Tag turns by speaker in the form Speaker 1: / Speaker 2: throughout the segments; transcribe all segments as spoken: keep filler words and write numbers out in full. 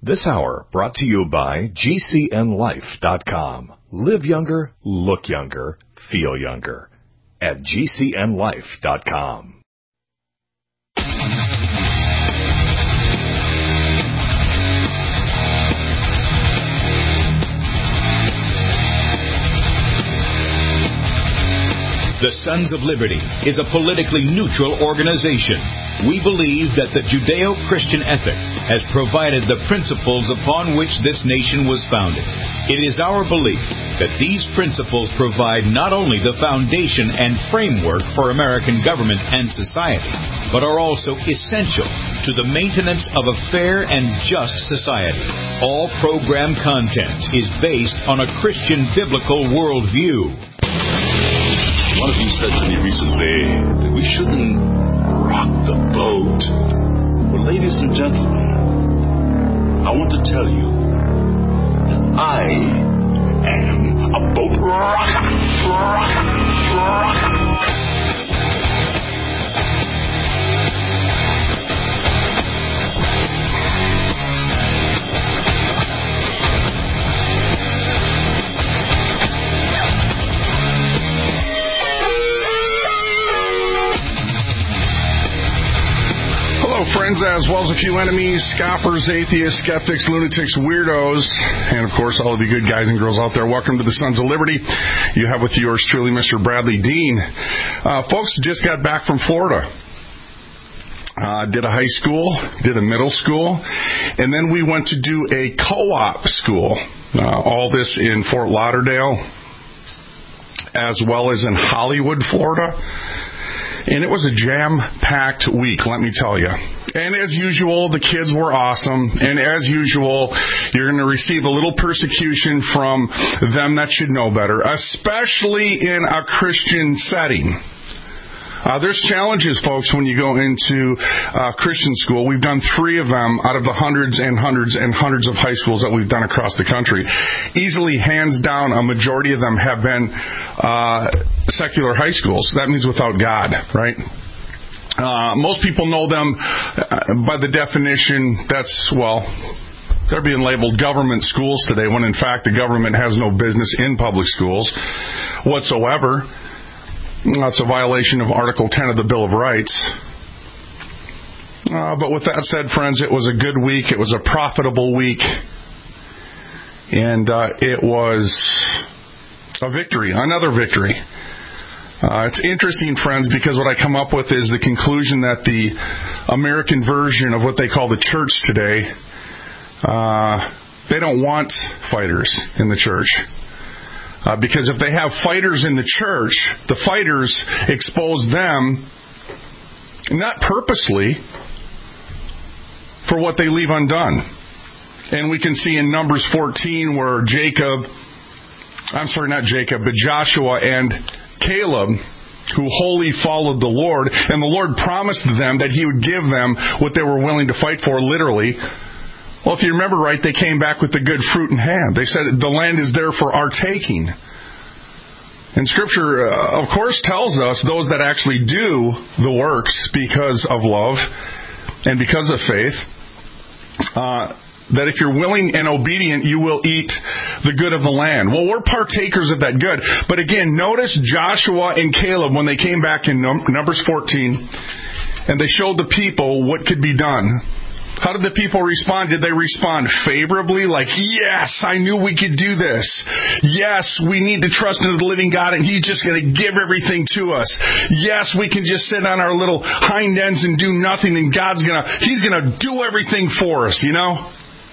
Speaker 1: This hour brought to you by G C N life dot com. Live younger, look younger, feel younger at G C N life dot com.
Speaker 2: The Sons of Liberty is a politically neutral organization. We believe that the Judeo-Christian ethic has provided the principles upon which this nation was founded. It is our belief that these principles provide not only the foundation and framework for American government and society, but are also essential to the maintenance of a fair and just society. All program content is based on a Christian biblical worldview.
Speaker 3: One of you said to me recently that we shouldn't rock the boat. Well, ladies and gentlemen, I want to tell you that I am a boat rocker. Rocker. Rocker.
Speaker 4: Friends, as well as a few enemies, scoffers, atheists, skeptics, lunatics, weirdos, and of course all of you good guys and girls out there. Welcome to the Sons of Liberty. You have with yours truly Mister Bradley Dean. Uh, folks just got back from Florida. Uh, did a high school, did a middle school, and then we went to do a co-op school. Uh, all this in Fort Lauderdale, as well as in Hollywood, Florida. And it was a jam-packed week, let me tell you. And as usual, the kids were awesome. And as usual, you're going to receive a little persecution from them that should know better, especially in a Christian setting. Uh, there's challenges, folks, when you go into uh, Christian school. We've done three of them out of the hundreds and hundreds and hundreds of high schools that we've done across the country. Easily, hands down, a majority of them have been uh, secular high schools. That means without God, right? Uh, most people know them uh, by the definition that's, well, they're being labeled government schools today, when in fact the government has no business in public schools whatsoever. That's a violation of Article ten of the Bill of Rights. Uh, but with that said, friends, it was a good week. It was a profitable week. And uh, it was a victory, another victory. Uh, it's interesting, friends, because what I come up with is the conclusion that the American version of what they call the church today, uh, they don't want fighters in the church. Uh, because if they have fighters in the church, the fighters expose them, not purposely, for what they leave undone. And we can see in Numbers fourteen where Jacob, I'm sorry, not Jacob, but Joshua and Caleb, who wholly followed the Lord, and the Lord promised them that He would give them what they were willing to fight for, literally. Well, if you remember right, they came back with the good fruit in hand. They said, the land is there for our taking. And Scripture, uh, of course, tells us those that actually do the works because of love and because of faith, uh, that if you're willing and obedient, you will eat the good of the land. Well, we're partakers of that good. But again, notice Joshua and Caleb, when they came back in Numbers fourteen, and they showed the people what could be done. How did the people respond? Did they respond favorably? Like, yes, I knew we could do this. Yes, we need to trust in the living God, and He's just going to give everything to us. Yes, we can just sit on our little hind ends and do nothing, and God's going to, He's going to do everything for us, you know?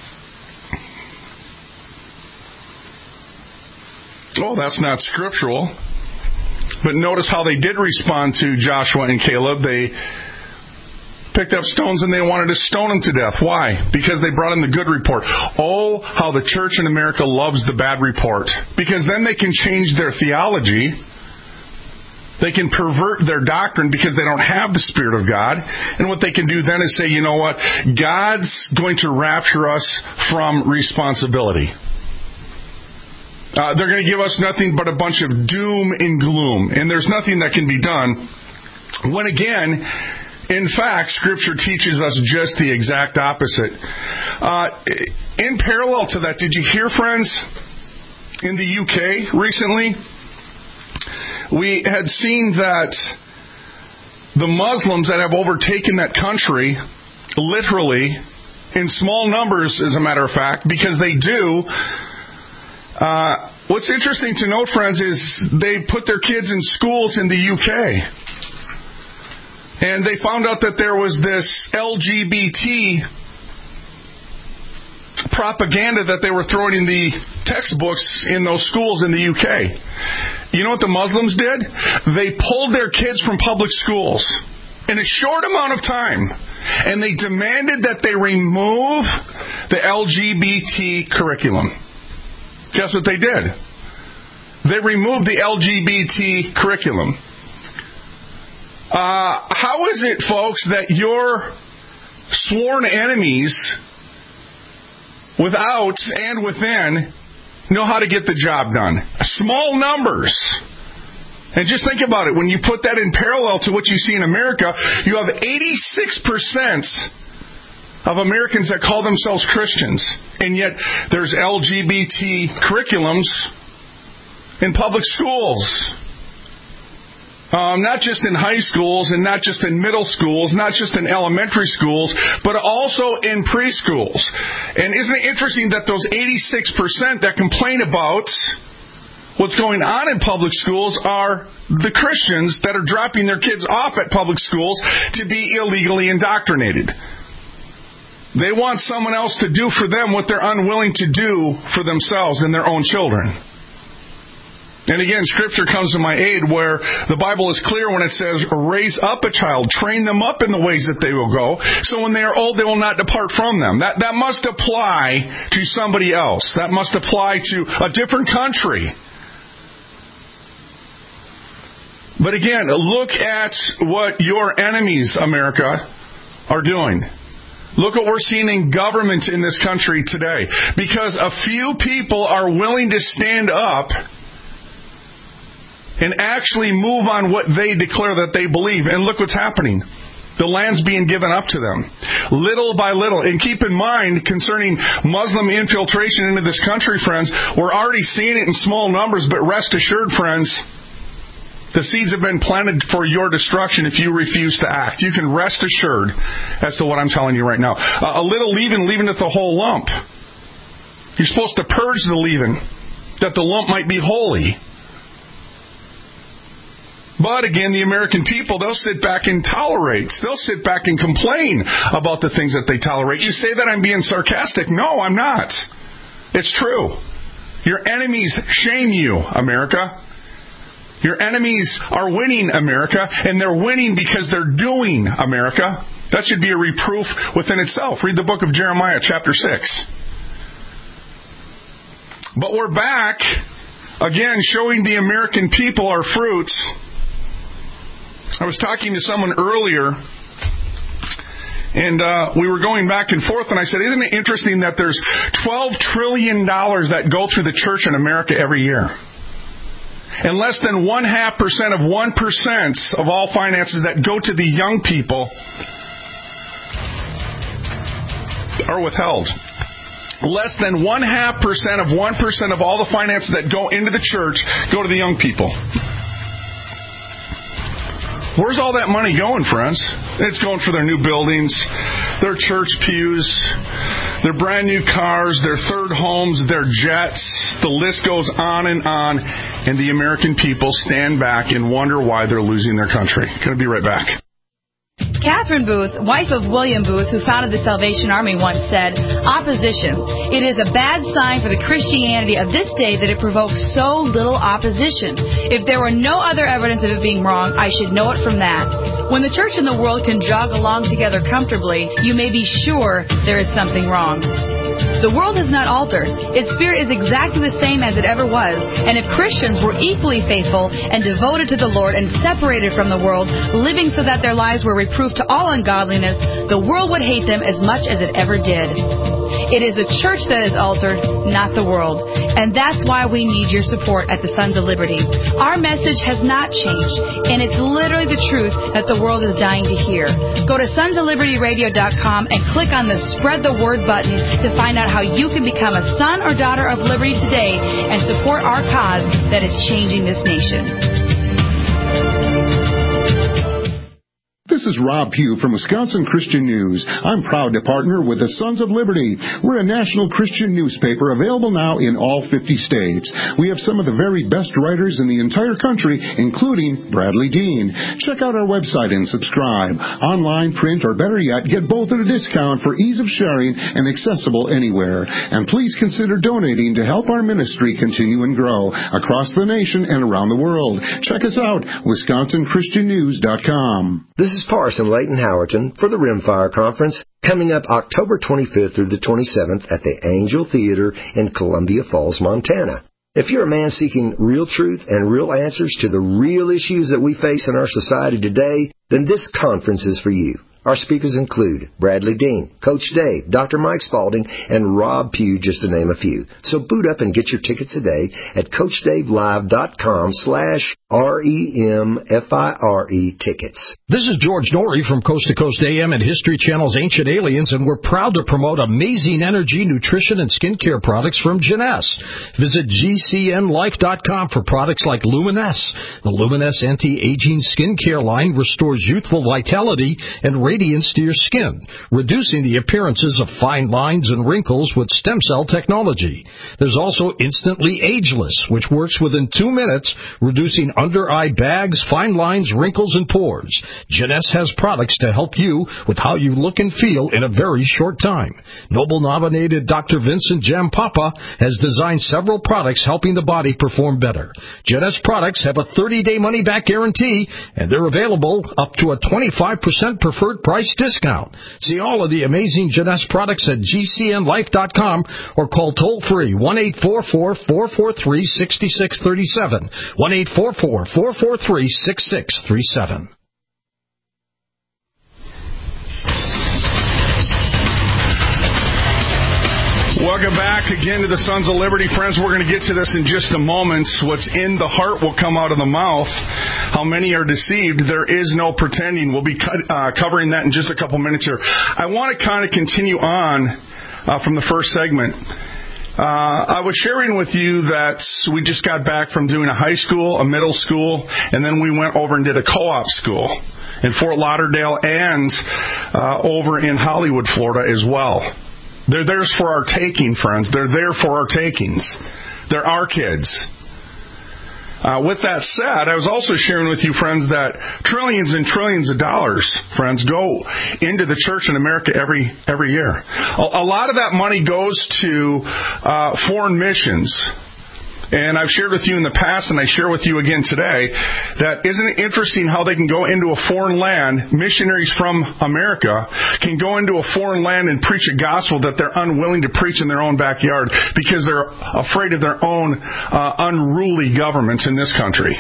Speaker 4: Oh, that's not scriptural. But notice how they did respond to Joshua and Caleb. They picked up stones and they wanted to stone them to death. Why? Because they brought in the good report. Oh, how the church in America loves the bad report. Because then they can change their theology. They can pervert their doctrine because they don't have the Spirit of God. And what they can do then is say, you know what? God's going to rapture us from responsibility. Uh, they're going to give us nothing but a bunch of doom and gloom. And there's nothing that can be done. When again, In fact, Scripture teaches us just the exact opposite. Uh, in parallel to that, did you hear, friends, in the U K recently, we had seen that the Muslims that have overtaken that country, literally, in small numbers, as a matter of fact, because they do, uh, what's interesting to note, friends, is they put their kids in schools in the U K. And they found out that there was this L G B T propaganda that they were throwing in the textbooks in those schools in the U K. You know what the Muslims did? They pulled their kids from public schools in a short amount of time, and they demanded that they remove the L G B T curriculum. Guess what they did? They removed the L G B T curriculum. Uh, how is it, folks, that your sworn enemies, without and within, know how to get the job done? Small numbers. And just think about it. When you put that in parallel to what you see in America, you have eighty-six percent of Americans that call themselves Christians. And yet there's L G B T curriculums in public schools. Um, not just in high schools and not just in middle schools, not just in elementary schools, but also in preschools. And isn't it interesting that those eighty-six percent that complain about what's going on in public schools are the Christians that are dropping their kids off at public schools to be illegally indoctrinated. They want someone else to do for them what they're unwilling to do for themselves and their own children. And again, Scripture comes to my aid where the Bible is clear when it says, raise up a child, train them up in the ways that they will go, so when they are old they will not depart from them. That, that must apply to somebody else. That must apply to a different country. But again, look at what your enemies, America, are doing. Look what we're seeing in government in this country today. Because a few people are willing to stand up and actually move on what they declare that they believe. And look what's happening. The land's being given up to them. Little by little. And keep in mind, concerning Muslim infiltration into this country, friends, we're already seeing it in small numbers, but rest assured, friends, the seeds have been planted for your destruction if you refuse to act. You can rest assured as to what I'm telling you right now. Uh, a little leaven, leaveneth the whole lump. You're supposed to purge the leaven, that the lump might be holy. But again, the American people, they'll sit back and tolerate. They'll sit back and complain about the things that they tolerate. You say that I'm being sarcastic. No, I'm not. It's true. Your enemies shame you, America. Your enemies are winning, America, and they're winning because they're doing, America. That should be a reproof within itself. Read the book of Jeremiah, chapter six. But we're back, again, showing the American people our fruits. I was talking to someone earlier, and uh, we were going back and forth, and I said, isn't it interesting that there's twelve trillion dollars that go through the church in America every year? And less than one half percent of one percent of all finances that go to the young people are withheld. Less than one half percent of one percent of all the finances that go into the church go to the young people. Where's all that money going, friends? It's going for their new buildings, their church pews, their brand new cars, their third homes, their jets. The list goes on and on. And the American people stand back and wonder why they're losing their country. Going to be right back.
Speaker 5: Catherine Booth, wife of William Booth, who founded the Salvation Army, once said, opposition. It is a bad sign for the Christianity of this day that it provokes so little opposition. If there were no other evidence of it being wrong, I should know it from that. When the church and the world can jog along together comfortably, you may be sure there is something wrong. The world has not altered. Its spirit is exactly the same as it ever was. And if Christians were equally faithful and devoted to the Lord and separated from the world, living so that their lives were reproof to all ungodliness, the world would hate them as much as it ever did. It is the church that is altered, not the world. And that's why we need your support at the Sons of Liberty. Our message has not changed, and it's literally the truth that the world is dying to hear. Go to sons of liberty radio dot com and click on the Spread the Word button to find out how you can become a son or daughter of liberty today and support our cause that is changing this nation.
Speaker 6: This is Rob Pugh from Wisconsin Christian News. I'm proud to partner with the Sons of Liberty. We're a national Christian newspaper available now in all fifty states. We have some of the very best writers in the entire country, including Bradley Dean. Check out our website and subscribe. Online, print, or better yet, get both at a discount for ease of sharing and accessible anywhere. And please consider donating to help our ministry continue and grow across the nation and around the world. Check us out, wisconsin christian news dot com.
Speaker 7: This is Parson Leighton Howerton for the Rimfire Conference, coming up October twenty-fifth through the twenty-seventh at the Angel Theater in Columbia Falls, Montana. If you're a man seeking real truth and real answers to the real issues that we face in our society today, then this conference is for you. Our speakers include Bradley Dean, Coach Dave, Doctor Mike Spalding, and Rob Pugh, just to name a few. So boot up and get your ticket today at coach dave live dot com slash R E M F I R E tickets.
Speaker 8: This is George Norrie from Coast to Coast A M and History Channel's Ancient Aliens, and we're proud to promote amazing energy, nutrition, and skincare products from Jeunesse. Visit G C N life dot com for products like Luminesse. The Luminesse anti-aging skincare line restores youthful vitality and radiance to your skin, reducing the appearances of fine lines and wrinkles with stem cell technology. There's also Instantly Ageless, which works within two minutes, reducing under-eye bags, fine lines, wrinkles, and pores. Jeunesse has products to help you with how you look and feel in a very short time. Nobel-nominated Doctor Vincent Jampapa has designed several products helping the body perform better. Jeunesse products have a thirty-day money-back guarantee, and they're available up to a twenty-five percent preferred price discount. See all of the amazing Jeunesse products at G C N life dot com or call toll-free one eight four four, four four three, six six three seven, one eight four four, four four three, six six three seven.
Speaker 4: Welcome back again to the Sons of Liberty. Friends, we're going to get to this in just a moment. What's in the heart will come out of the mouth. How many are deceived? There is no pretending. We'll be cut, uh, covering that in just a couple minutes here. I want to kind of continue on uh, from the first segment. Uh, I was sharing with you that we just got back from doing a high school, a middle school, and then we went over and did a co-op school in Fort Lauderdale and uh, over in Hollywood, Florida as well. They're theirs for our taking, friends. They're there for our takings. They're our kids. Uh, with that said, I was also sharing with you, friends, that trillions and trillions of dollars, friends, go into the church in America every every year. A, a lot of that money goes to uh, foreign missions. And I've shared with you in the past, and I share with you again today, that isn't it interesting how they can go into a foreign land, missionaries from America can go into a foreign land and preach a gospel that they're unwilling to preach in their own backyard because they're afraid of their own uh, unruly governments in this country.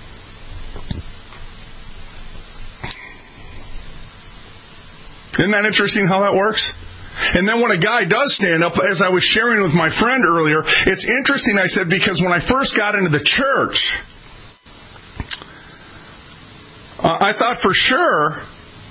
Speaker 4: Isn't that interesting how that works? And then when a guy does stand up, as I was sharing with my friend earlier, it's interesting, I said, because when I first got into the church, uh, I thought for sure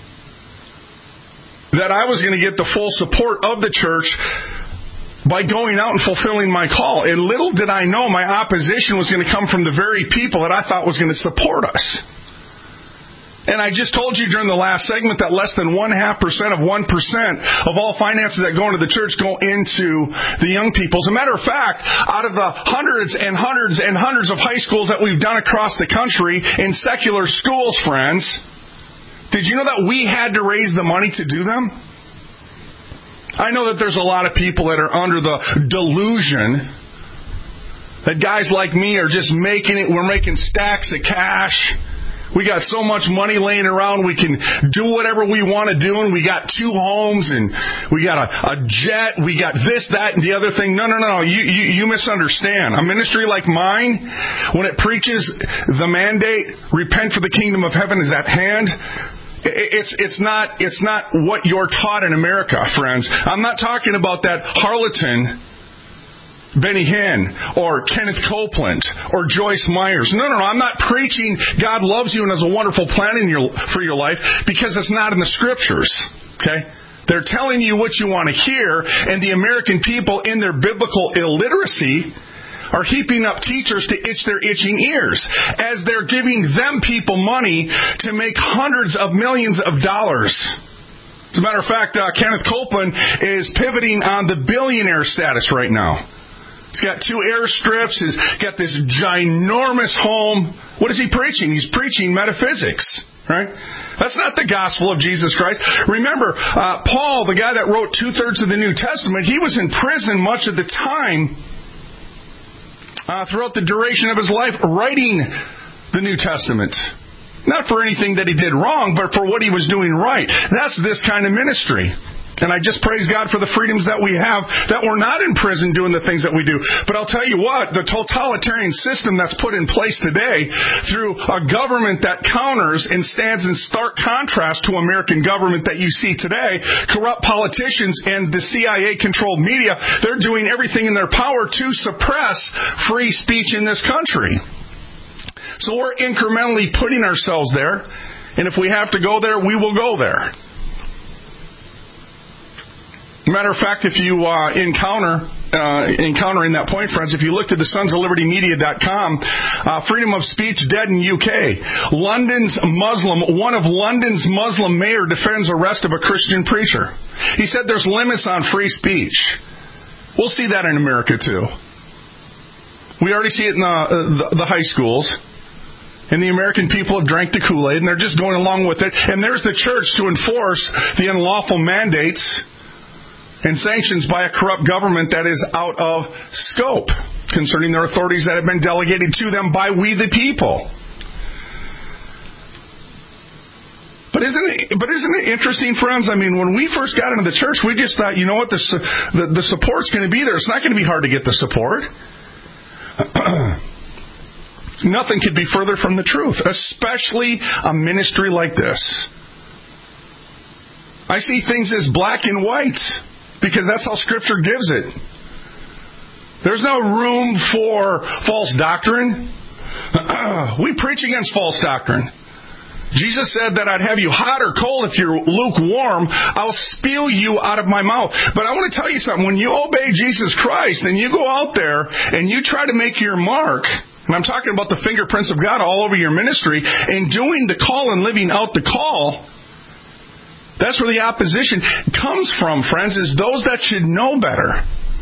Speaker 4: that I was going to get the full support of the church by going out and fulfilling my call. And little did I know my opposition was going to come from the very people that I thought was going to support us. And I just told you during the last segment that less than one half percent of one percent of all finances that go into the church go into the young people. As a matter of fact, out of the hundreds and hundreds and hundreds of high schools that we've done across the country in secular schools, friends, did you know that we had to raise the money to do them? I know that there's a lot of people that are under the delusion that guys like me are just making it, we're making stacks of cash. We got so much money laying around, we can do whatever we want to do, and we got two homes, and we got a, a jet, we got this, that, and the other thing. No, no, no, you, you, you misunderstand. A ministry like mine, when it preaches the mandate, repent for the kingdom of heaven is at hand, It's it's not it's not what you're taught in America, friends. I'm not talking about that harlatan Benny Hinn or Kenneth Copeland or Joyce Myers. No, no, no. I'm not preaching God loves you and has a wonderful plan in your, for your life, because it's not in the Scriptures. Okay? They're telling you what you want to hear, and the American people, in their biblical illiteracy, are heaping up teachers to itch their itching ears as they're giving them people money to make hundreds of millions of dollars. As a matter of fact, uh, Kenneth Copeland is pivoting on the billionaire status right now. He's got two airstrips. He's got this ginormous home. What is he preaching? He's preaching metaphysics, right? That's not the gospel of Jesus Christ. Remember, uh, Paul, the guy that wrote two-thirds of the New Testament, he was in prison much of the time Uh, throughout the duration of his life, writing the New Testament. Not for anything that he did wrong, but for what he was doing right. That's this kind of ministry. And I just praise God for the freedoms that we have, that we're not in prison doing the things that we do. But I'll tell you what, the totalitarian system that's put in place today through a government that counters and stands in stark contrast to American government that you see today, corrupt politicians and the C I A-controlled media, they're doing everything in their power to suppress free speech in this country. So we're incrementally putting ourselves there, and if we have to go there, we will go there. Matter of fact, if you uh, encounter uh, encountering that point, friends, if you look to the sons of liberty media dot com, uh, freedom of speech dead in U K. London's Muslim, one of London's Muslim mayor defends arrest of a Christian preacher. He said there's limits on free speech. We'll see that in America too. We already see it in the, the, the high schools. And the American people have drank the Kool-Aid, and they're just going along with it. And there's the church to enforce the unlawful mandates and sanctions by a corrupt government that is out of scope concerning their authorities that have been delegated to them by we the people. But isn't it, but isn't it interesting, friends? I mean, when we first got into the church, we just thought, you know what, the, the, the support's going to be there. It's not going to be hard to get the support. Nothing could be further from the truth, especially a ministry like this. I see things as black and white, because that's how Scripture gives it. There's no room for false doctrine. We preach against false doctrine. Jesus said that I'd have you hot or cold. If you're lukewarm, I'll spew you out of my mouth. But I want to tell you something. When you obey Jesus Christ and you go out there and you try to make your mark, and I'm talking about the fingerprints of God all over your ministry, and doing the call and living out the call, that's where the opposition comes from, friends, is those that should know better.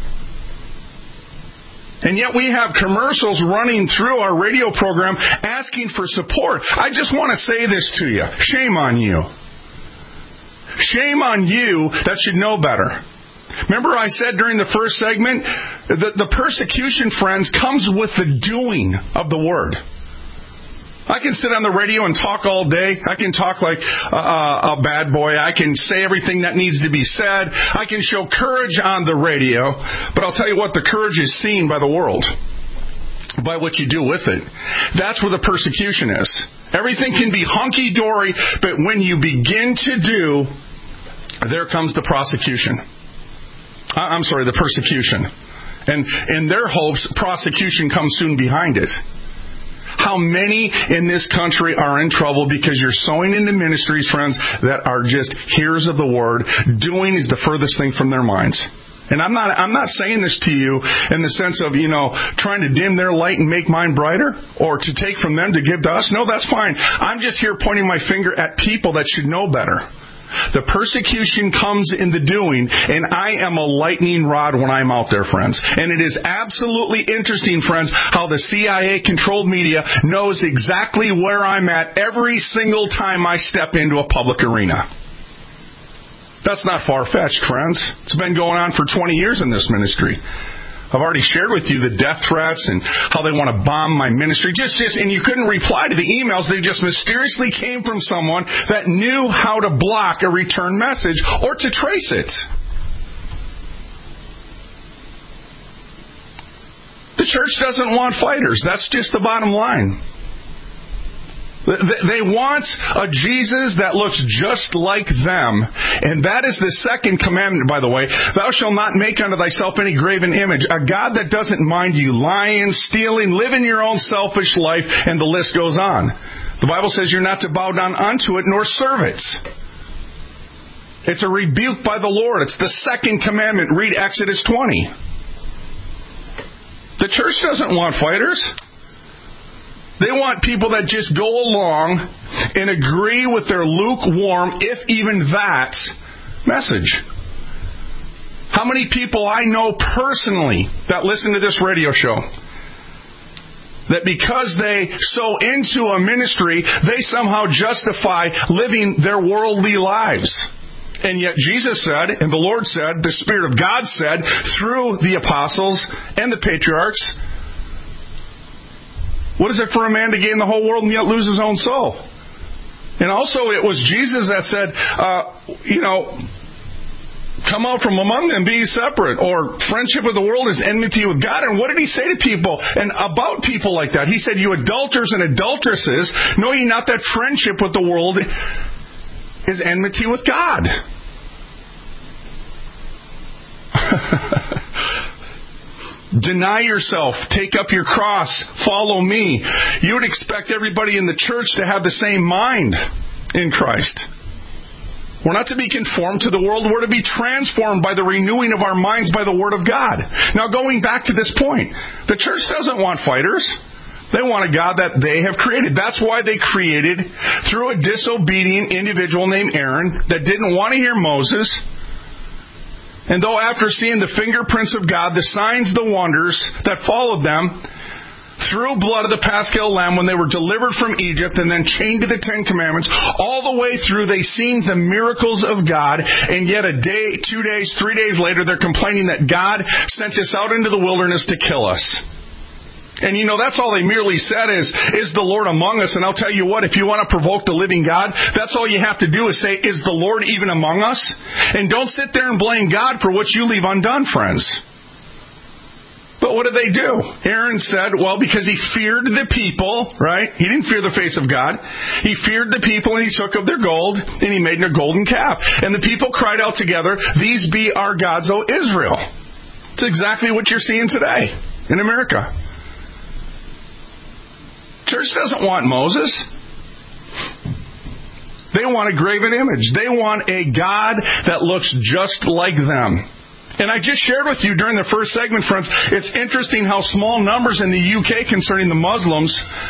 Speaker 4: And yet we have commercials running through our radio program asking for support. I just want to say this to you. Shame on you. Shame on you that should know better. Remember I said during the first segment that the persecution, friends, comes with the doing of the Word. I can sit on the radio and talk all day. I can talk like a, a bad boy. I can say everything that needs to be said. I can show courage on the radio. But I'll tell you what, the courage is seen by the world, by what you do with it. That's where the persecution is. Everything can be hunky-dory, but when you begin to do, there comes the prosecution. I'm sorry, the persecution. And in their hopes, prosecution comes soon behind it. How many in this country are in trouble because you're sowing into ministries, friends, that are just hearers of the Word. Doing is the furthest thing from their minds. And I'm not I'm not saying this to you in the sense of, you know, trying to dim their light and make mine brighter, or to take from them to give to us. No, that's fine. I'm just here pointing my finger at people that should know better. The persecution comes in the doing, and I am a lightning rod when I'm out there, friends. And it is absolutely interesting, friends, how the C I A-controlled media knows exactly where I'm at every single time I step into a public arena. That's not far-fetched, friends. It's been going on for twenty years in this ministry. I've already shared with you the death threats and how they want to bomb my ministry. Just, just, and you couldn't reply to the emails. They just mysteriously came from someone that knew how to block a return message or to trace it. The church doesn't want fighters. That's just the bottom line. They want a Jesus that looks just like them. And that is the second commandment, by the way. Thou shalt not make unto thyself any graven image. A God that doesn't mind you lying, stealing, living your own selfish life, and the list goes on. The Bible says you're not to bow down unto it nor serve it. It's a rebuke by the Lord. It's the second commandment. Read Exodus twenty. The church doesn't want fighters. They want people that just go along and agree with their lukewarm, if even that, message. How many people I know personally that listen to this radio show, that because they sow into a ministry, they somehow justify living their worldly lives? And yet Jesus said, and the Lord said, the Spirit of God said, through the apostles and the patriarchs, what is it for a man to gain the whole world and yet lose his own soul? And also it was Jesus that said, uh, you know, come out from among them, be separate. Or friendship with the world is enmity with God. And what did he say to people and about people like that? He said, you adulterers and adulteresses, know ye not that friendship with the world is enmity with God? Deny yourself, take up your cross, follow me. You would expect everybody in the church to have the same mind in Christ. We're not to be conformed to the world. We're to be transformed by the renewing of our minds by the Word of God. Now, going back to this point, the church doesn't want fighters. They want a God that they have created. That's why they created, through a disobedient individual named Aaron that didn't want to hear Moses. And though after seeing the fingerprints of God, the signs, the wonders that followed them, through blood of the Paschal Lamb when they were delivered from Egypt and then chained to the Ten Commandments, all the way through they seen the miracles of God, and yet a day, two days, three days later, they're complaining that God sent us out into the wilderness to kill us. And you know, that's all they merely said is, is the Lord among us? And I'll tell you what, if you want to provoke the living God, that's all you have to do is say, is the Lord even among us? And don't sit there and blame God for what you leave undone, friends. But what did they do? Aaron said, well, because he feared the people, right? He didn't fear the face of God. He feared the people, and he took of their gold, and he made a golden calf. And the people cried out together, these be our gods, O Israel. It's exactly what you're seeing today in America. Church doesn't want Moses. They want a graven image. They want a God that looks just like them. And I just shared with you during the first segment, friends, it's interesting how small numbers in the U K concerning the Muslims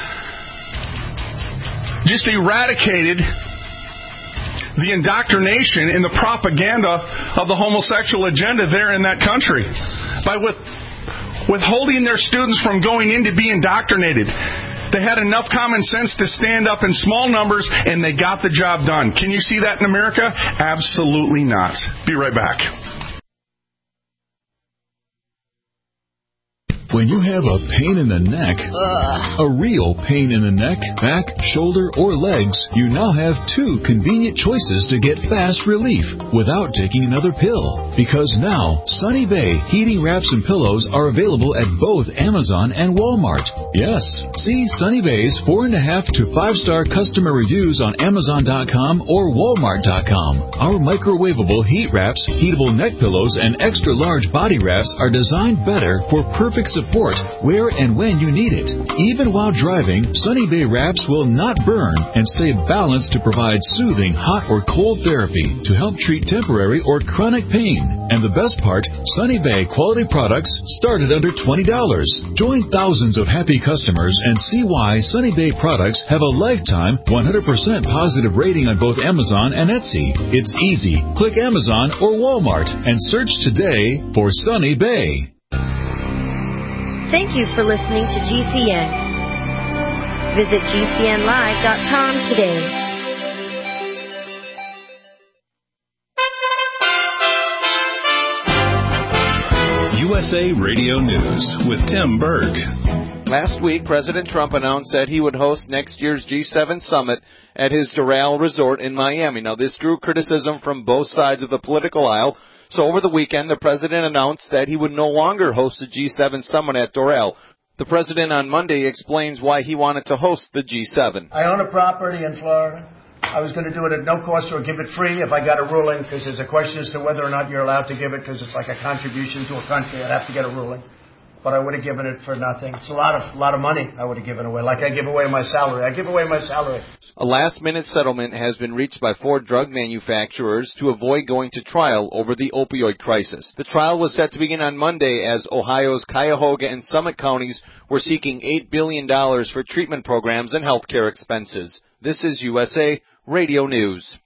Speaker 4: just eradicated the indoctrination and the propaganda of the homosexual agenda there in that country by with, withholding their students from going in to be indoctrinated. They had enough common sense to stand up in small numbers, and they got the job done. Can you see that in America? Absolutely not. Be right back.
Speaker 9: When you have a pain in the neck, Ugh. a real pain in the neck, back, shoulder, or legs, you now have two convenient choices to get fast relief without taking another pill. Because now, Sunny Bay heating wraps and pillows are available at both Amazon and Walmart. Yes, see Sunny Bay's four and a half to five star customer reviews on Amazon dot com or Walmart dot com. Our microwavable heat wraps, heatable neck pillows, and extra large body wraps are designed better for perfect support where and when you need it. Even while driving, Sunny Bay wraps will not burn and stay balanced to provide soothing hot or cold therapy to help treat temporary or chronic pain. And the best part, Sunny Bay quality products start at under twenty dollars. Join thousands of happy customers and see why Sunny Bay products have a lifetime one hundred percent positive rating on both Amazon and Etsy. It's easy. Click Amazon or Walmart and search today for Sunny Bay.
Speaker 10: Thank you for listening to G C N. Visit G C N live dot com today.
Speaker 1: U S A Radio News with Tim Berg.
Speaker 11: Last week, President Trump announced that he would host next year's G seven summit at his Doral Resort in Miami. Now, this drew criticism from both sides of the political aisle. So over the weekend, the president announced that he would no longer host the G seven summit at Doral. The president on Monday explains why he wanted to host the G seven.
Speaker 12: I own a property in Florida. I was going to do it at no cost or give it free if I got a ruling, because there's a question as to whether or not you're allowed to give it, because it's like a contribution to a country. I'd have to get a ruling. But I would have given it for nothing. It's a lot of lot of money I would have given away, like I give away my salary. I give away my salary.
Speaker 11: A last-minute settlement has been reached by four drug manufacturers to avoid going to trial over the opioid crisis. The trial was set to begin on Monday as Ohio's Cuyahoga and Summit counties were seeking eight billion dollars for treatment programs and health care expenses. This is U S A Radio News.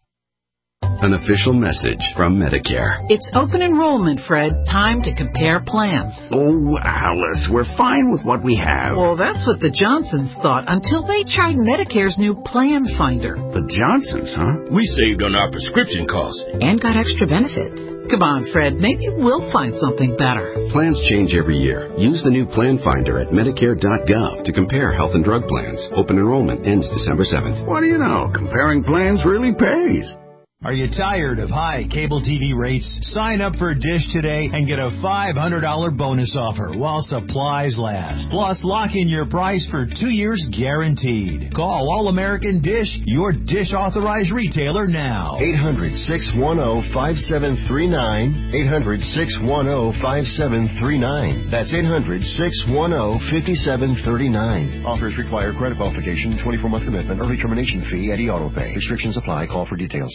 Speaker 13: An official message from Medicare.
Speaker 14: It's open enrollment, Fred. Time to compare plans.
Speaker 13: Oh, Alice, we're fine with what we have.
Speaker 14: Well, that's what the Johnsons thought until they tried Medicare's new Plan Finder.
Speaker 13: The Johnsons, huh?
Speaker 15: We saved on our prescription costs.
Speaker 14: And got extra benefits. Come on, Fred. Maybe we'll find something better.
Speaker 13: Plans change every year. Use the new Plan Finder at Medicare dot gov to compare health and drug plans. Open enrollment ends December seventh.
Speaker 15: What do you know? Comparing plans really pays.
Speaker 16: Are you tired of high cable T V rates? Sign up for Dish today and get a five hundred dollars bonus offer while supplies last. Plus, lock in your price for two years guaranteed. Call All-American Dish, your Dish authorized retailer now.
Speaker 17: eight hundred, six one zero, five seven three nine. eight hundred, six one zero, five seven three nine. That's eight hundred, six one zero, five seven three nine. Offers require credit qualification, twenty-four month commitment, early termination fee, and e-auto pay. Restrictions apply. Call for details.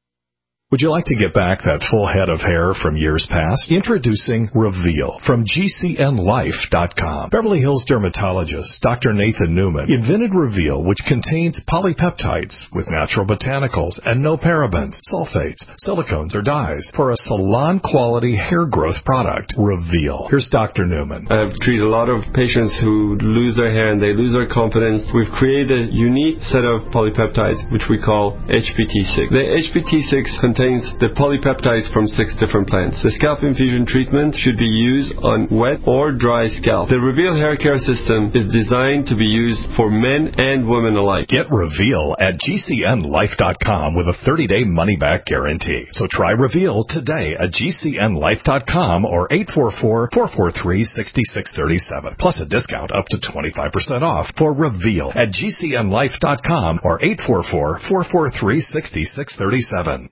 Speaker 1: Would you like to get back that full head of hair from years past? Introducing Reveal from G C N Life dot com. Beverly Hills dermatologist Doctor Nathan Newman invented Reveal, which contains polypeptides with natural botanicals and no parabens, sulfates, silicones, or dyes for a salon-quality hair growth product. Reveal. Here's Doctor Newman.
Speaker 18: I've treated a lot of patients who lose their hair and they lose their confidence. We've created a unique set of polypeptides, which we call H P T six. The H P T six contains the polypeptides from six different plants. The scalp infusion treatment should be used on wet or dry scalp. The Reveal hair care system is designed to be used for men and women alike.
Speaker 1: Get Reveal at G C N Life dot com with a thirty day money-back guarantee. So try Reveal today at G C N Life dot com or eight four four, four four three, six six three seven. Plus a discount up to twenty-five percent off for Reveal at G C N Life dot com or eight four four, four four three, six six three seven.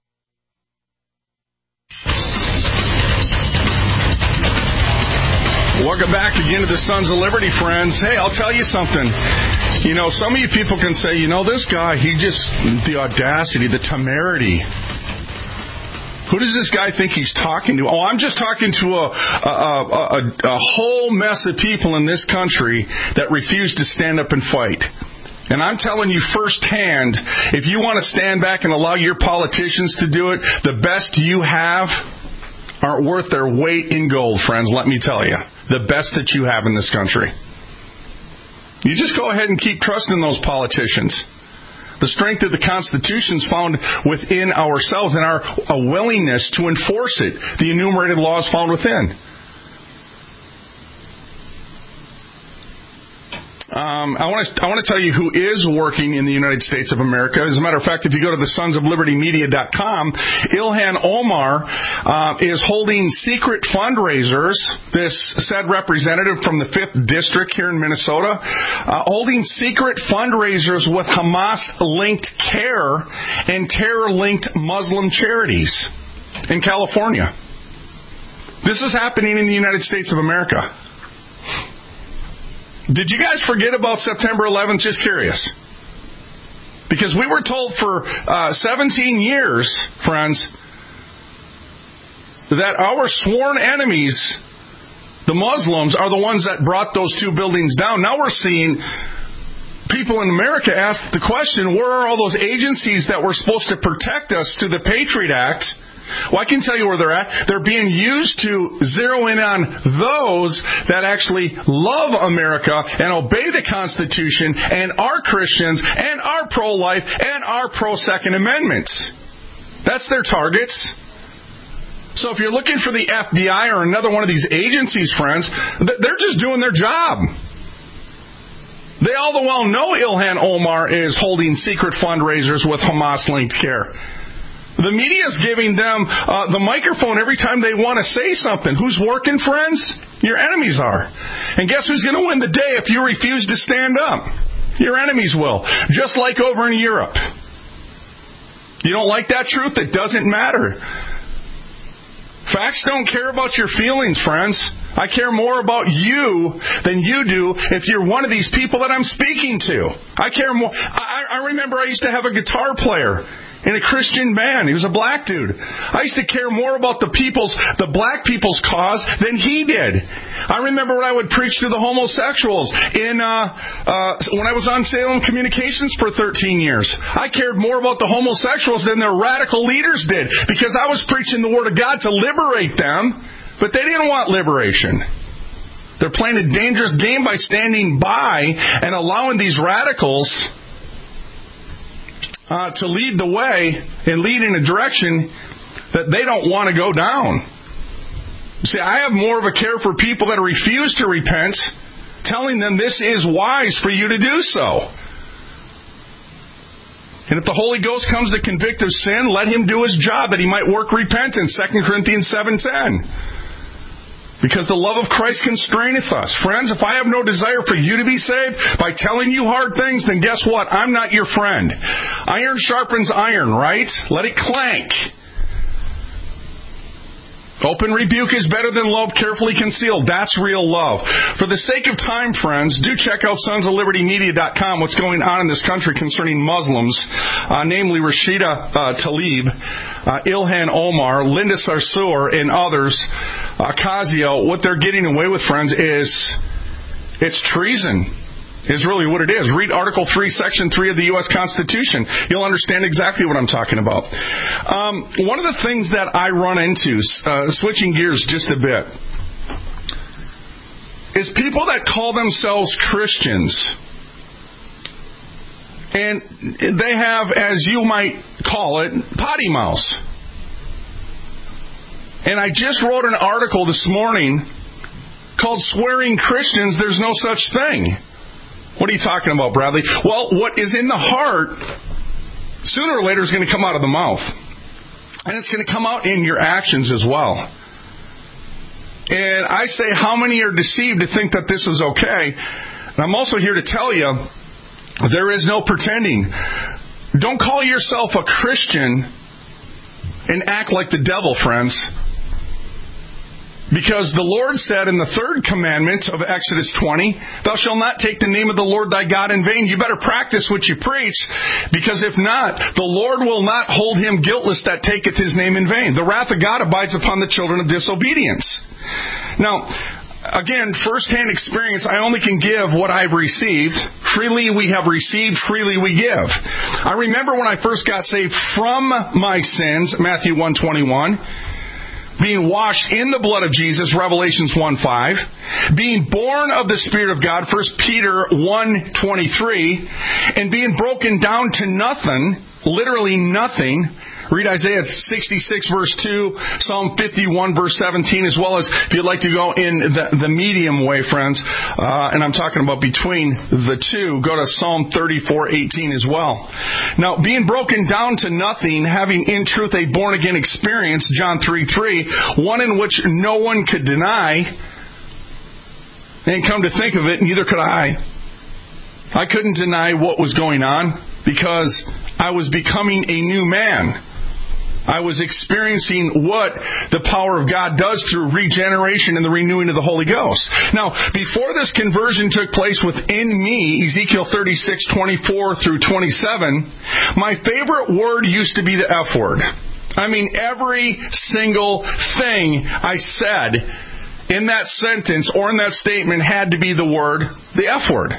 Speaker 4: Welcome back again to the Sons of Liberty, friends. Hey, I'll tell you something. You know, some of you people can say, you know, this guy, he just, the audacity, the temerity. Who does this guy think he's talking to? Oh, I'm just talking to a, a, a, a whole mess of people in this country that refuse to stand up and fight. And I'm telling you firsthand, if you want to stand back and allow your politicians to do it, the best you have aren't worth their weight in gold, friends, let me tell you. The best that you have in this country. You just go ahead and keep trusting those politicians. The strength of the Constitution is found within ourselves and our a willingness to enforce it. The enumerated laws found within. Um, I want to I want to tell you who is working in the United States of America. As a matter of fact, if you go to the sons of liberty media dot com, Ilhan Omar uh, is holding secret fundraisers. This said representative from the fifth District here in Minnesota, uh, holding secret fundraisers with Hamas-linked care and terror-linked Muslim charities in California. This is happening in the United States of America. Did you guys forget about September eleventh? Just curious. Because we were told for uh, seventeen years, friends, that our sworn enemies, the Muslims, are the ones that brought those two buildings down. Now we're seeing people in America ask the question, where are all those agencies that were supposed to protect us through the Patriot Act? Well, I can tell you where they're at. They're being used to zero in on those that actually love America and obey the Constitution and are Christians and are pro-life and are pro-Second Amendment. That's their targets. So if you're looking for the F B I or another one of these agencies, friends, they're just doing their job. They all the well know Ilhan Omar is holding secret fundraisers with Hamas-linked care. The media is giving them uh, the microphone every time they want to say something. Who's working, friends? Your enemies are. And guess who's going to win the day if you refuse to stand up? Your enemies will. Just like over in Europe. You don't like that truth? It doesn't matter. Facts don't care about your feelings, friends. I care more about you than you do if you're one of these people that I'm speaking to. I care more. I, I remember I used to have a guitar player in a Christian band. He was a black dude. I used to care more about the people's, the black people's cause than he did. I remember when I would preach to the homosexuals in, uh, uh, when I was on Salem Communications for thirteen years. I cared more about the homosexuals than their radical leaders did because I was preaching the Word of God to liberate them, but they didn't want liberation. They're playing a dangerous game by standing by and allowing these radicals Uh, to lead the way and lead in a direction that they don't want to go down. See, I have more of a care for people that refuse to repent, telling them this is wise for you to do so. And if the Holy Ghost comes to convict of sin, let Him do His job, that He might work repentance, Second Corinthians seven ten. Because the love of Christ constraineth us. Friends, if I have no desire for you to be saved by telling you hard things, then guess what? I'm not your friend. Iron sharpens iron, right? Let it clank. Open rebuke is better than love carefully concealed. That's real love. For the sake of time, friends, do check out sons of liberty media dot com, what's going on in this country concerning Muslims, uh, namely Rashida uh, Tlaib, uh, Ilhan Omar, Linda Sarsour, and others. Uh, Ocasio, what they're getting away with, friends, is it's treason. Is really what it is. Read Article three, Section three of the U S Constitution. You'll understand exactly what I'm talking about. Um, one of the things that I run into, uh, switching gears just a bit, is people that call themselves Christians. And they have, as you might call it, potty mouths. And I just wrote an article this morning called Swearing Christians, There's No Such Thing. What are you talking about, Bradley? Well, what is in the heart, sooner or later is going to come out of the mouth. And it's going to come out in your actions as well. And I say, how many are deceived to think that this is okay? And I'm also here to tell you, there is no pretending. Don't call yourself a Christian and act like the devil, friends. Because the Lord said in the third commandment of Exodus twenty, thou shalt not take the name of the Lord thy God in vain. You better practice what you preach, because if not, the Lord will not hold him guiltless that taketh his name in vain. The wrath of God abides upon the children of disobedience. Now, again, first-hand experience, I only can give what I've received. Freely we have received, freely we give. I remember when I first got saved from my sins, Matthew one twenty-one. Being washed in the blood of Jesus, Revelations one five. Being born of the Spirit of God, First Peter one twenty-three. And being broken down to nothing, literally nothing. Read Isaiah sixty-six, verse two, Psalm fifty-one, verse seventeen, as well as, if you'd like to go in the, the medium way, friends, uh, and I'm talking about between the two, go to Psalm thirty-four, eighteen as well. Now, being broken down to nothing, having in truth a born-again experience, John three three, one in which no one could deny, and come to think of it, neither could I. I couldn't deny what was going on because I was becoming a new man. I was experiencing what the power of God does through regeneration and the renewing of the Holy Ghost. Now, before this conversion took place within me, Ezekiel thirty-six, twenty-four through twenty-seven, my favorite word used to be the F word. I mean, every single thing I said in that sentence or in that statement had to be the word, the F word.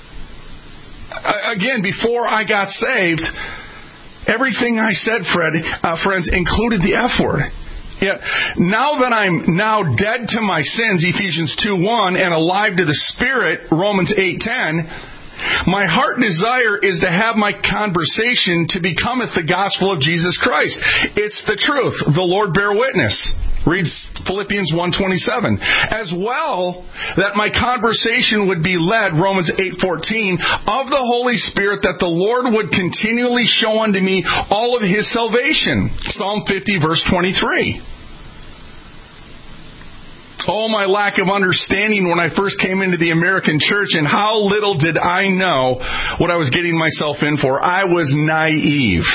Speaker 4: Again, before I got saved, everything I said, Fred, uh, friends, included the F word. Yet, now that I'm now dead to my sins, Ephesians two one, and alive to the Spirit, Romans eight ten, my heart desire is to have my conversation to becometh the gospel of Jesus Christ. It's the truth. The Lord bear witness. Reads Philippians one twenty-seven. As well, that my conversation would be led, Romans eight fourteen, of the Holy Spirit, that the Lord would continually show unto me all of His salvation. Psalm fifty, verse twenty-three. Oh, my lack of understanding when I first came into the American church, and how little did I know what I was getting myself in for. I was naive.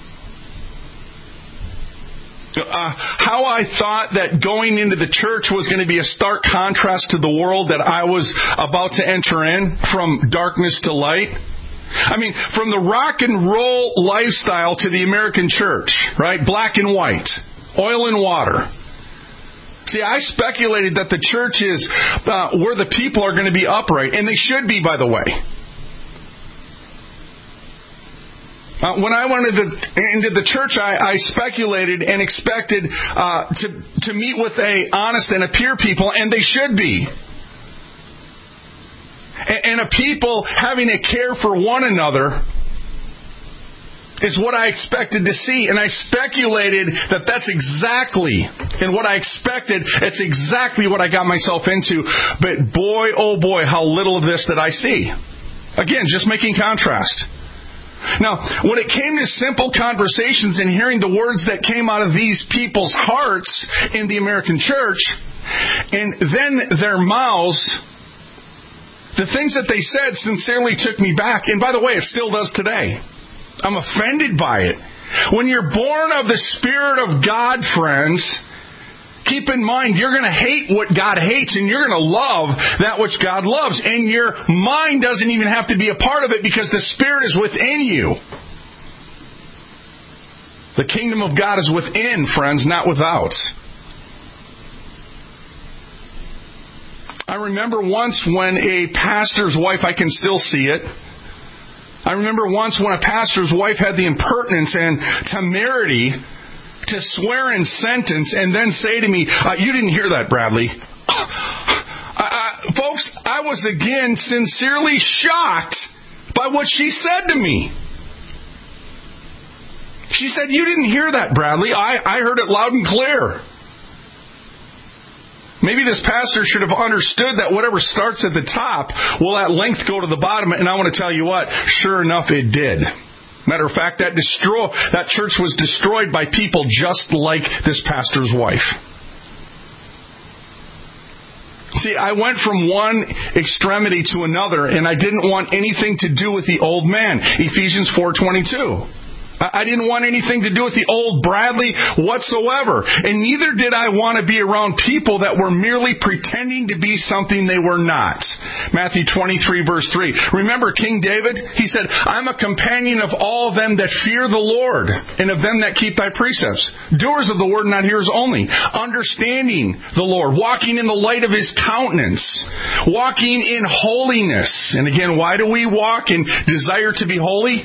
Speaker 4: Uh, how I thought that going into the church was going to be a stark contrast to the world that I was about to enter in, from darkness to light. I mean, from the rock and roll lifestyle to the American church, right? Black and white, oil and water. See, I speculated that the church is uh, where the people are going to be upright, and they should be, by the way. Uh, when I went into the, into the church, I, I speculated and expected uh, to to meet with a honest and a pure people, and they should be. And, and a people having a care for one another is what I expected to see. And I speculated that that's exactly, and what I expected, it's exactly what I got myself into. But boy, oh boy, how little of this did I see. Again, just making contrast. Now, when it came to simple conversations and hearing the words that came out of these people's hearts in the American church, and then their mouths, the things that they said sincerely took me back. And by the way, it still does today. I'm offended by it. When you're born of the Spirit of God, friends, keep in mind, you're going to hate what God hates, and you're going to love that which God loves. And your mind doesn't even have to be a part of it, because the Spirit is within you. The kingdom of God is within, friends, not without. I remember once when a pastor's wife, I can still see it, I remember once when a pastor's wife had the impertinence and temerity to swear in sentence and then say to me, uh, you didn't hear that, Bradley. uh, uh, folks, I was again sincerely shocked by what she said to me. She said, you didn't hear that, Bradley. I, I heard it loud and clear. Maybe this pastor should have understood that whatever starts at the top will at length go to the bottom. And I want to tell you what, sure enough, it did. Matter of fact, that destroy, that church was destroyed by people just like this pastor's wife. See, I went from one extremity to another, and I didn't want anything to do with the old man. Ephesians four twenty-two. I didn't want anything to do with the old Bradley whatsoever. And neither did I want to be around people that were merely pretending to be something they were not. Matthew twenty-three, verse three. Remember King David? He said, I'm a companion of all them that fear the Lord, and of them that keep thy precepts. Doers of the word, not hearers only. Understanding the Lord. Walking in the light of His countenance. Walking in holiness. And again, why do we walk and desire to be holy?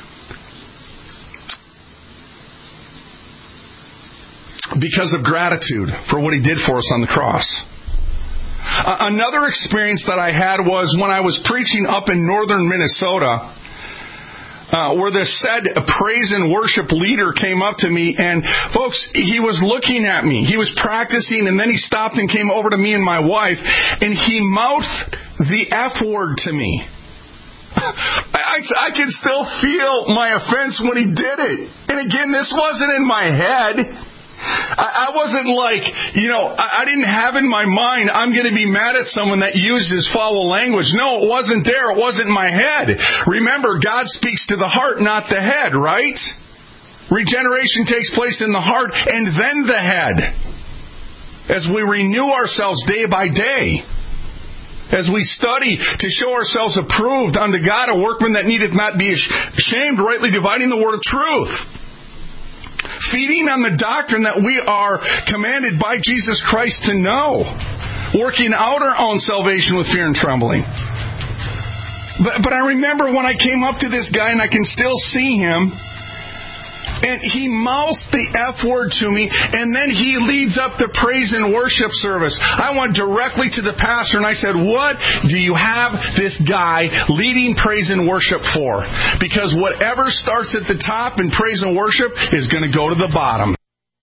Speaker 4: Because of gratitude for what He did for us on the cross. Uh, another experience that I had was when I was preaching up in northern Minnesota, uh, where the said praise and worship leader came up to me, and folks, he was looking at me. He was practicing, and then he stopped and came over to me and my wife, and he mouthed the F word to me. I, I can still feel my offense when he did it. And again, this wasn't in my head. I wasn't like, you know, I didn't have in my mind, I'm going to be mad at someone that uses foul language. No, it wasn't there. It wasn't in my head. Remember, God speaks to the heart, not the head, right? Regeneration takes place in the heart and then the head. As we renew ourselves day by day. As we study to show ourselves approved unto God, a workman that needeth not be ashamed, rightly dividing the word of truth. Feeding on the doctrine that we are commanded by Jesus Christ to know. Working out our own salvation with fear and trembling. But, but I remember when I came up to this guy, and I can still see him, and he mouths the F word to me, and then he leads up the praise and worship service. I went directly to the pastor and I said, what do you have this guy leading praise and worship for? Because whatever starts at the top in praise and worship is going to go to the bottom.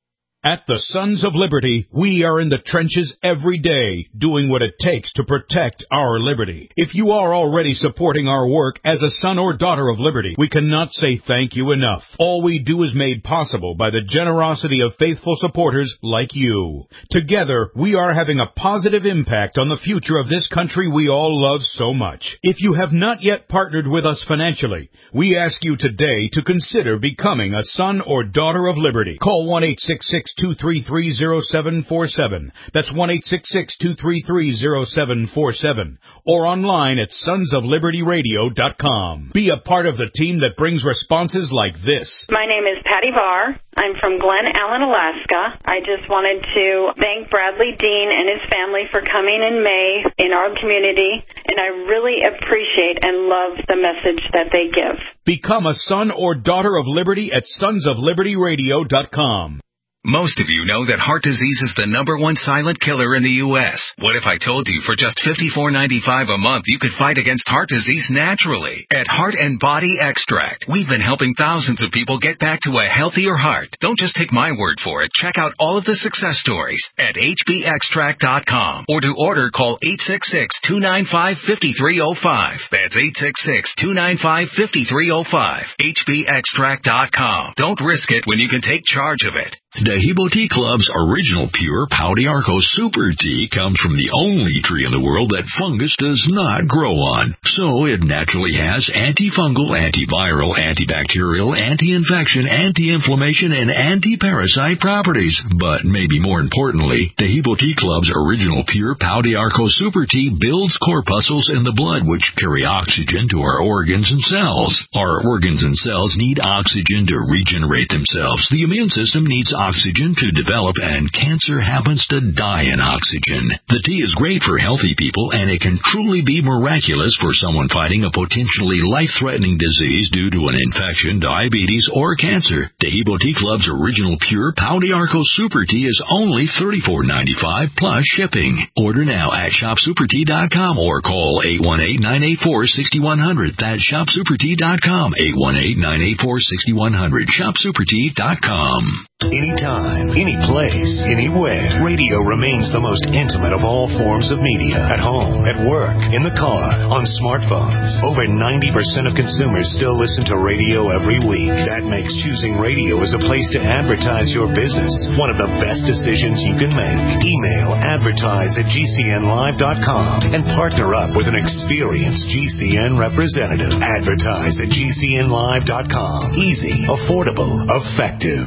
Speaker 2: At the Sons of Liberty, we are in the trenches every day, doing what it takes to protect our liberty. If you are already supporting our work as a son or daughter of liberty, we cannot say thank you enough. All we do is made possible by the generosity of faithful supporters like you. Together, we are having a positive impact on the future of this country we all love so much. If you have not yet partnered with us financially, we ask you today to consider becoming a son or daughter of liberty. Call one eight six six, two three three, zero seven four seven. That's one eight six six, two three three, zero seven four seven. Or online at sons of liberty radio dot com. Be a part of the team that brings responses like this.
Speaker 19: My name is Patty Barr. I'm from Glen Allen, Alaska. I just wanted to thank Bradley Dean and his family for coming in May in our community, and I really appreciate and love the message that they give.
Speaker 2: Become a son or daughter of liberty at sons of liberty radio dot com.
Speaker 20: Most of you know that heart disease is the number one silent killer in the U S What if I told you for just fifty-four ninety-five a month you could fight against heart disease naturally? At Heart and Body Extract, we've been helping thousands of people get back to a healthier heart. Don't just take my word for it. Check out all of the success stories at H B extract dot com, or to order, call eight six six, two nine five, five three zero five. That's eight six six, two nine five, five three zero five. H B extract dot com. Don't risk it when you can take charge of it.
Speaker 21: Dahibo Tea Club's original pure Pau d'Arco Super Tea comes from the only tree in the world that fungus does not grow on. So it naturally has antifungal, antiviral, antibacterial, anti-infection, anti-inflammation, and anti-parasite properties. But maybe more importantly, Dahibo Tea Club's original pure Pau d'Arco Super Tea builds corpuscles in the blood which carry oxygen to our organs and cells. Our organs and cells need oxygen to regenerate themselves. The immune system needs oxygen to develop, and cancer happens to die in oxygen. The tea is great for healthy people, and it can truly be miraculous for someone fighting a potentially life-threatening disease due to an infection, diabetes, or cancer. Dahibo Tea Club's original pure Pau d'Arco Super Tea is only thirty-four ninety-five plus shipping. Order now at shop super tea dot com or call eight one eight, nine eight four, six one zero zero. That's shop super tea dot com, eight one eight, nine eight four, six one zero zero. shop super tea dot com.
Speaker 22: Anytime, any place, anywhere, radio remains the most intimate of all forms of media. At home, at work, in the car, on smartphones. Over ninety percent of consumers still listen to radio every week. That makes choosing radio as a place to advertise your business one of the best decisions you can make. Email advertise at G C N live dot com and partner up with an experienced G C N representative. Advertise at G C N live dot com. Easy, affordable, effective.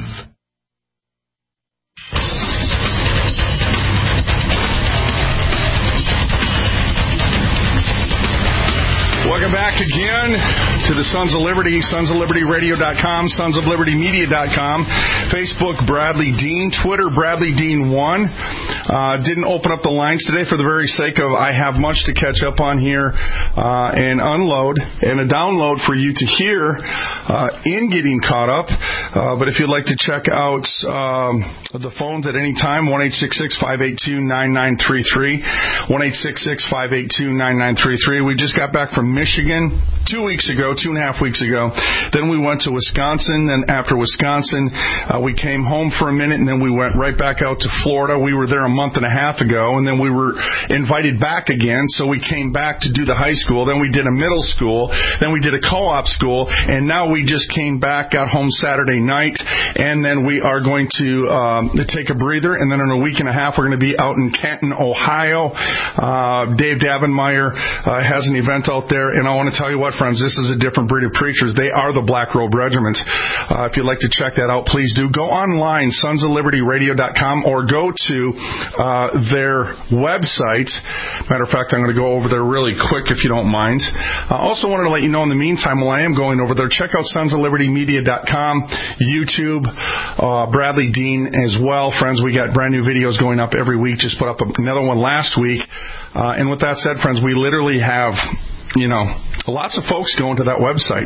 Speaker 4: Welcome back again to the Sons of Liberty, sons of liberty radio dot com, sons of liberty media dot com, Facebook, Bradley Dean, Twitter, Bradley Dean one. Uh, didn't open up the lines today for the very sake of I have much to catch up on here uh, and unload and a download for you to hear uh, in getting caught up. Uh, but if you'd like to check out um, the phones at any time, one eight six six, five eight two, nine nine three three, one eight six six, five eight two, nine nine three three. We just got back from Michigan two weeks ago, two and a half weeks ago. Then we went to Wisconsin, and after Wisconsin, uh, we came home for a minute, and then we went right back out to Florida. We were there a month and a half ago, and then we were invited back again, so we came back to do the high school. Then we did a middle school. Then we did a co-op school, and now we just came back, got home Saturday night, and then we are going to um, take a breather, and then in a week and a half, we're going to be out in Canton, Ohio. Uh, Dave Davenmeyer uh, has an event out there, and I want to tell you what, friends, this is a different breed of preachers. They are the Black Robe Regiment. Uh, if you'd like to check that out, please do. Go online, sons of liberty radio dot com, or go to uh, their website. Matter of fact, I'm going to go over there really quick if you don't mind. I uh, also wanted to let you know in the meantime, while I am going over there, check out sons of liberty media dot com, YouTube, uh, Bradley Dean as well. Friends, we got brand new videos going up every week. Just put up another one last week. Uh, and with that said, friends, we literally have, you know, lots of folks going to that website.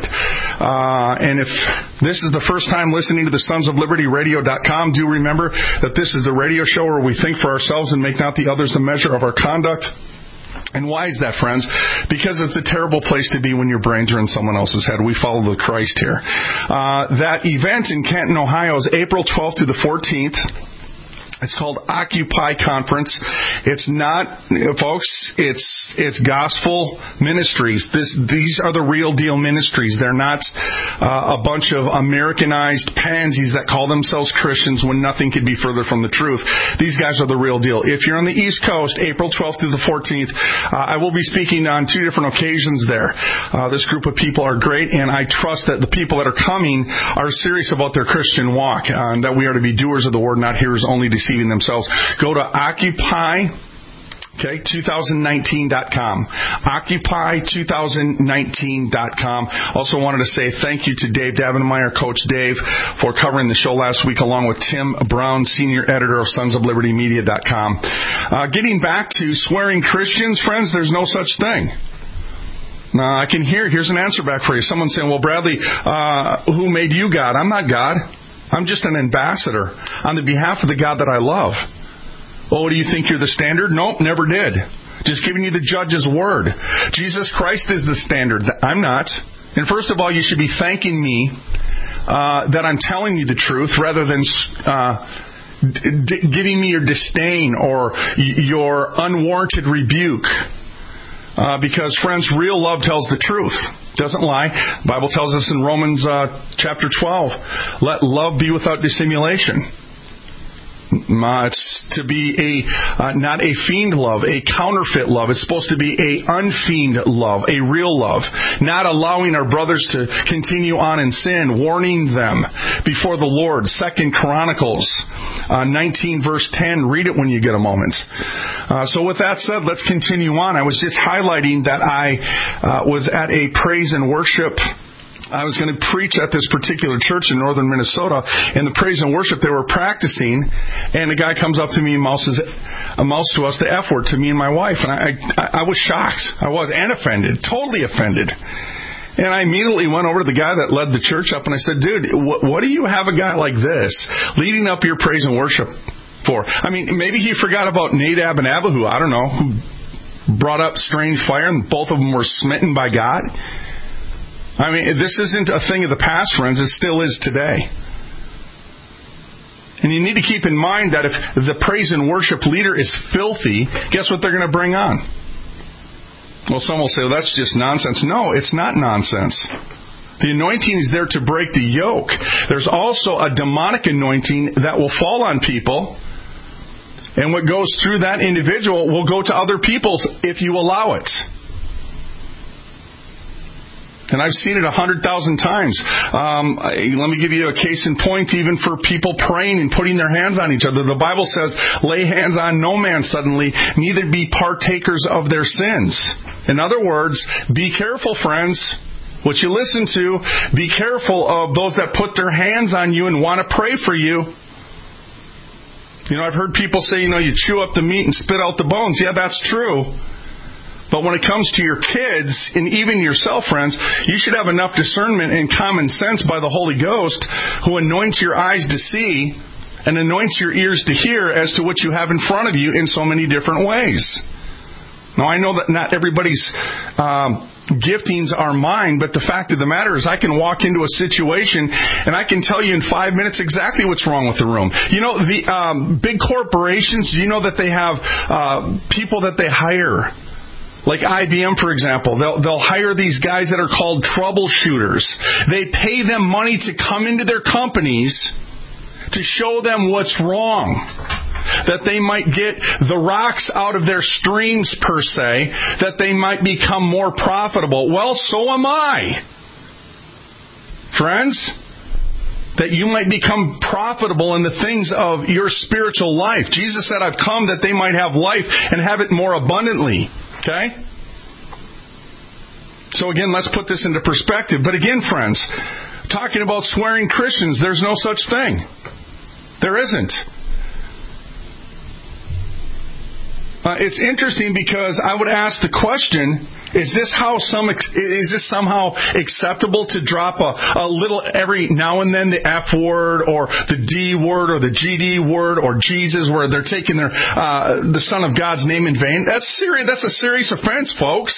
Speaker 4: Uh, and if this is the first time listening to the sons of liberty radio dot com, do remember that this is the radio show where we think for ourselves and make not the others the measure of our conduct. And why is that, friends? Because it's a terrible place to be when your brains are in someone else's head. We follow the Christ here. Uh, that event in Canton, Ohio is April twelfth to the fourteenth. It's called Occupy Conference. It's not, folks, it's it's gospel ministries. This These are the real deal ministries. They're not uh, a bunch of Americanized pansies that call themselves Christians when nothing could be further from the truth. These guys are the real deal. If you're on the East Coast, April twelfth through the fourteenth, uh, I will be speaking on two different occasions there. Uh, this group of people are great, and I trust that the people that are coming are serious about their Christian walk, uh, and that we are to be doers of the word, not hearers only, deceiving themselves. Go to Occupy, okay, twenty nineteen dot com. Occupy twenty nineteen dot com. Also wanted to say thank you to Dave Davenmeyer, Coach Dave, for covering the show last week, along with Tim Brown, Senior Editor of Sons of Liberty Media dot com. Uh, getting back to swearing Christians, friends, there's no such thing. Now, I can hear, here's an answer back for you. Someone saying, well, Bradley, uh, who made you God? I'm not God. I'm just an ambassador on the behalf of the God that I love. Oh, do you think you're the standard? Nope, never did. Just giving you the judge's word. Jesus Christ is the standard. I'm not. And first of all, you should be thanking me uh, that I'm telling you the truth rather than uh, d- giving me your disdain or your unwarranted rebuke. Uh, because, friends, real love tells the truth. Doesn't lie. The Bible tells us in Romans uh, chapter twelve, let love be without dissimulation. Uh, it's to be a uh, not a fiend love, a counterfeit love. It's supposed to be a unfiend love, a real love. Not allowing our brothers to continue on in sin, warning them before the Lord. Second Chronicles uh, nineteen verse ten. Read it when you get a moment. Uh, so with that said, let's continue on. I was just highlighting that I uh, was at a praise and worship. I was going to preach at this particular church in northern Minnesota, and the praise and worship they were practicing, and the guy comes up to me and mouses, uh, mouths to us the F word to me and my wife, and I, I, I was shocked. I was, and offended, totally offended. And I immediately went over to the guy that led the church up, and I said, dude, what, what do you have a guy like this leading up your praise and worship for? I mean, maybe he forgot about Nadab and Abihu, I don't know, who brought up strange fire, and both of them were smitten by God. I mean, this isn't a thing of the past, friends. It still is today. And you need to keep in mind that if the praise and worship leader is filthy, guess what they're going to bring on? Well, some will say, well, that's just nonsense. No, it's not nonsense. The anointing is there to break the yoke. There's also a demonic anointing that will fall on people. And what goes through that individual will go to other people if you allow it. And I've seen it a hundred thousand times. Um, let me give you a case in point, even for people praying and putting their hands on each other. The Bible says, lay hands on no man suddenly, neither be partakers of their sins. In other words, be careful, friends, what you listen to. Be careful of those that put their hands on you and want to pray for you. You know, I've heard people say, you know, you chew up the meat and spit out the bones. Yeah, that's true. But when it comes to your kids, and even yourself, friends, you should have enough discernment and common sense by the Holy Ghost, who anoints your eyes to see and anoints your ears to hear as to what you have in front of you in so many different ways. Now, I know that not everybody's um, giftings are mine, but the fact of the matter is I can walk into a situation and I can tell you in five minutes exactly what's wrong with the room. You know, the um, big corporations, do you know that they have uh, people that they hire? Like I B M, for example, they'll, they'll hire these guys that are called troubleshooters. They pay them money to come into their companies to show them what's wrong, that they might get the rocks out of their streams, per se, that they might become more profitable. Well, so am I. Friends, that you might become profitable in the things of your spiritual life. Jesus said, I've come that they might have life and have it more abundantly. Okay? So again, let's put this into perspective. But again, friends, talking about swearing Christians, there's no such thing. There isn't. Uh, it's interesting because I would ask the question, is this how some is this somehow acceptable to drop a, a little every now and then the F word or the D word or the G D word or Jesus, where they're taking their uh, the Son of God's name in vain? That's serious. That's a serious offense, folks.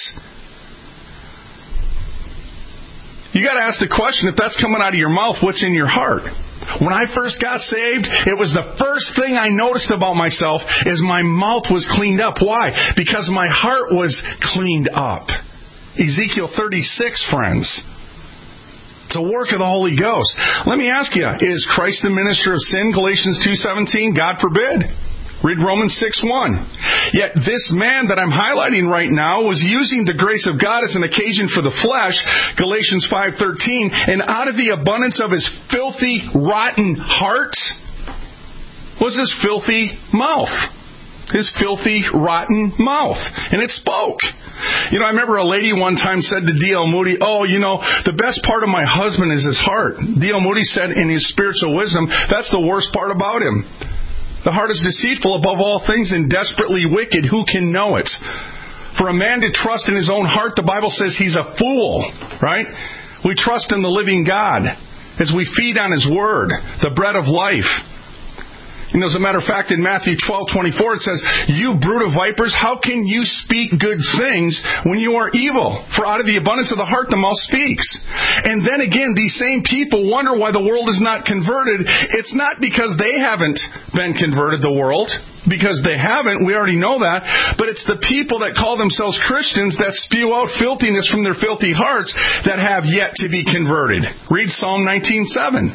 Speaker 4: You got to ask the question, if that's coming out of your mouth, what's in your heart? When I first got saved, it was the first thing I noticed about myself is my mouth was cleaned up. Why? Because my heart was cleaned up. Ezekiel thirty-six, friends. It's a work of the Holy Ghost. Let me ask you, is Christ the minister of sin? Galatians two seventeen, God forbid. Read Romans six one. Yet this man that I'm highlighting right now was using the grace of God as an occasion for the flesh, Galatians five thirteen, and out of the abundance of his filthy, rotten heart was his filthy mouth. His filthy, rotten mouth. And it spoke. You know, I remember a lady one time said to D L Moody, oh, you know, the best part of my husband is his heart. D L Moody said in his spiritual wisdom, that's the worst part about him. The heart is deceitful above all things and desperately wicked. Who can know it? For a man to trust in his own heart, the Bible says he's a fool, right? We trust in the living God as we feed on his word, the bread of life. You know, as a matter of fact, in Matthew twelve twenty-four, it says, you brood of vipers, how can you speak good things when you are evil? For out of the abundance of the heart, the mouth speaks. And then again, these same people wonder why the world is not converted. It's not because they haven't been converted, the world, because they haven't. We already know that. But it's the people that call themselves Christians that spew out filthiness from their filthy hearts that have yet to be converted. Read Psalm nineteen seven.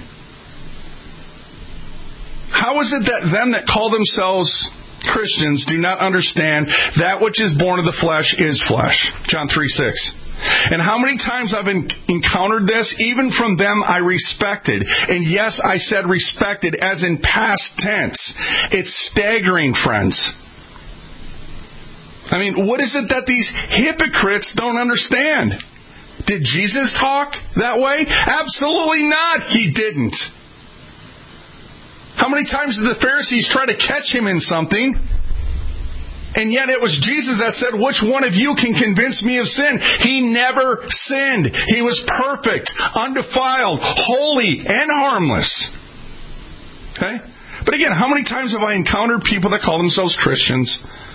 Speaker 4: How is it that them that call themselves Christians do not understand that which is born of the flesh is flesh? John three six. And how many times I've encountered this, even from them I respected. And yes, I said respected as in past tense. It's staggering, friends. I mean, what is it that these hypocrites don't understand? Did Jesus talk that way? Absolutely not. He didn't. How many times did the Pharisees try to catch him in something? And yet it was Jesus that said, which one of you can convince me of sin? He never sinned. He was perfect, undefiled, holy, and harmless. Okay? But again, how many times have I encountered people that call themselves Christians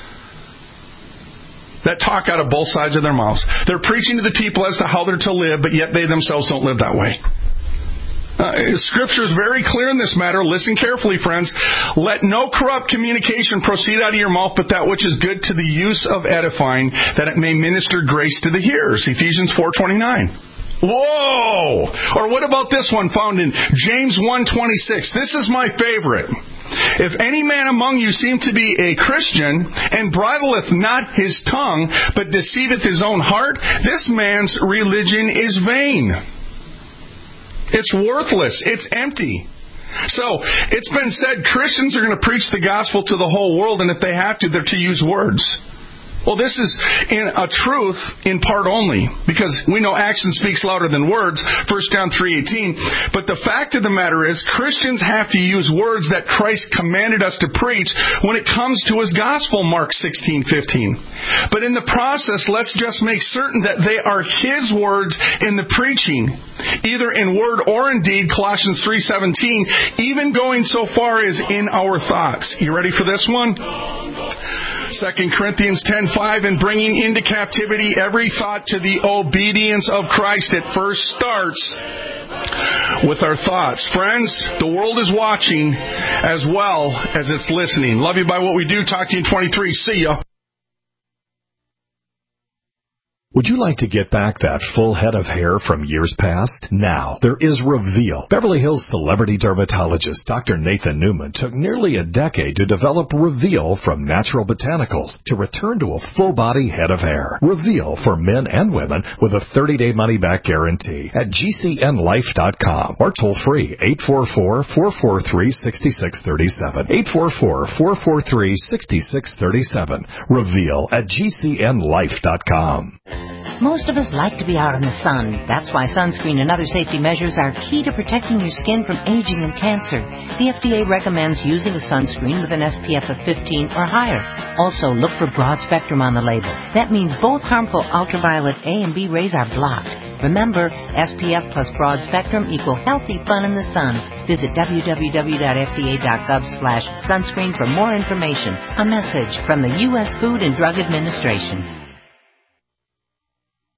Speaker 4: that talk out of both sides of their mouths? They're preaching to the people as to how they're to live, but yet they themselves don't live that way. Uh, Scripture is very clear in this matter. Listen carefully, friends. Let no corrupt communication proceed out of your mouth, but that which is good to the use of edifying, that it may minister grace to the hearers. Ephesians four twenty-nine. Whoa! Or what about this one found in James one twenty-six? This is my favorite. If any man among you seem to be a Christian, and bridleth not his tongue, but deceiveth his own heart, this man's religion is vain. It's worthless. It's empty. So, it's been said Christians are going to preach the gospel to the whole world, and if they have to, they're to use words. Well, this is in a truth in part only, because we know action speaks louder than words, First John three eighteen. But the fact of the matter is, Christians have to use words that Christ commanded us to preach when it comes to His gospel, Mark sixteen fifteen. But in the process, let's just make certain that they are His words in the preaching, either in word or in deed, Colossians three seventeen, even going so far as in our thoughts. You ready for this one? Second Corinthians ten five, and bringing into captivity every thought to the obedience of Christ. It first starts with our thoughts. Friends, the world is watching as well as it's listening. Love you by what we do. Talk to you in twenty-three. See ya.
Speaker 1: Would you like to get back that full head of hair from years past? Now, there is Reveal. Beverly Hills celebrity dermatologist Doctor Nathan Newman took nearly a decade to develop Reveal from natural botanicals to return to a full-body head of hair. Reveal for men and women with a thirty-day money-back guarantee at G C N life dot com or toll-free eight four four, four four three, six six three seven. eight four four, four four three, six six three seven. Reveal at G C N life dot com.
Speaker 3: Most of us like to be out in the sun. That's why sunscreen and other safety measures are key to protecting your skin from aging and cancer. The F D A recommends using a sunscreen with an S P F of fifteen or higher. Also, look for broad spectrum on the label. That means both harmful ultraviolet A and B rays are blocked. Remember, S P F plus broad spectrum equal healthy fun in the sun. Visit w w w dot f d a dot gov slash sunscreen for more information. A message from the U S Food and Drug Administration.